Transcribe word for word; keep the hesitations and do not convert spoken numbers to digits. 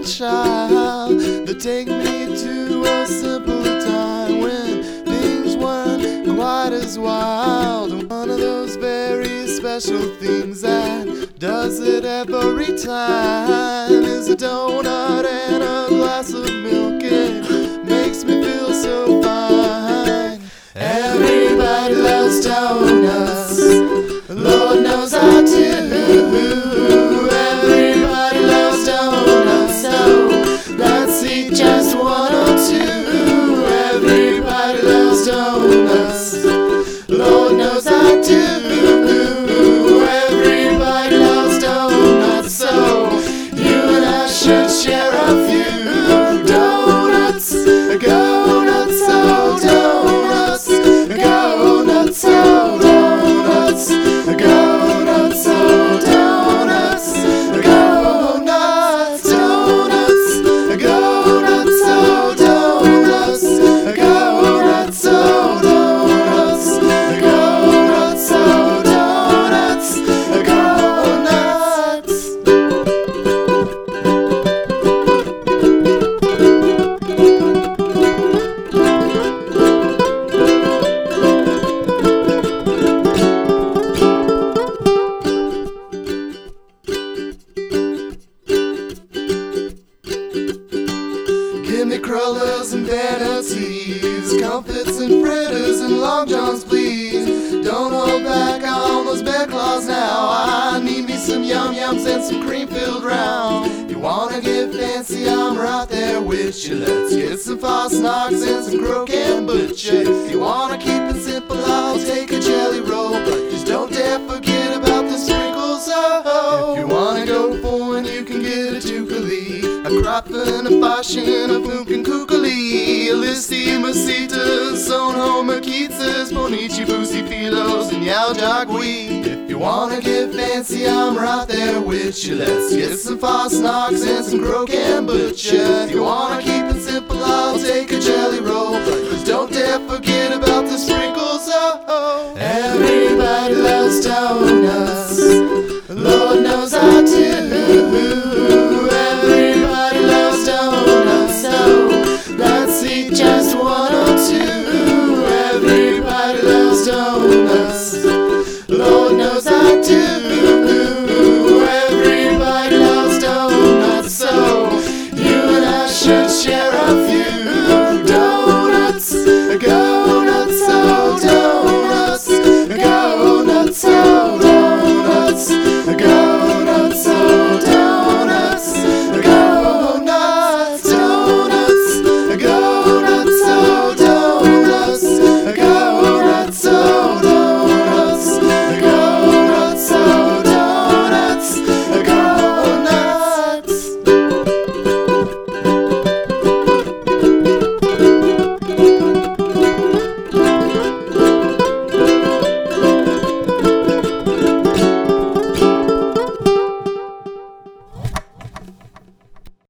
innocent child that take me to a simpler time when things weren't quite as wild. And one of those very special things that does it every time is a donut and a glass of milk. It makes me feel so fine. Everybody loves donuts, Lord knows I do. Everybody loves donuts, so let's eat just one or two. Everybody loves donuts, Lord knows I do. Everybody loves donuts, so you and I should share a few. Donuts, go nuts, oh donuts, go nuts, oh donuts, go nuts, oh donuts, go nuts, donuts, go nuts, oh donuts, go nuts, oh donuts, go nuts, oh donuts, go nuts. Give me crullers and vanities, comfits and fritters and long johns, please. Don't hold back on those bear claws now. I need me some yum yums and some cream filled round. If you wanna get fancy, I'm right there with you. Let's get some fast knocks and some croquette butcher. If you wanna keep it simple, I'll take a jelly roll, but just don't dare forget about the sprinkles. Oh, if you wanna go for one, you can get a tukali, a Krapfen, a Fashion, a Funken Kukali, a Listy, Masitas, Sono, Makitas, Bonichi, Boozy, Philos, and Yao Jagui. If you wanna get fancy, I'm right there with you. Let's get some fast knocks and some croquette butcher. If you wanna keep it simple, I'll take a jelly roll, but just don't dare forget about the sprinkles. Oh, everybody loves donuts.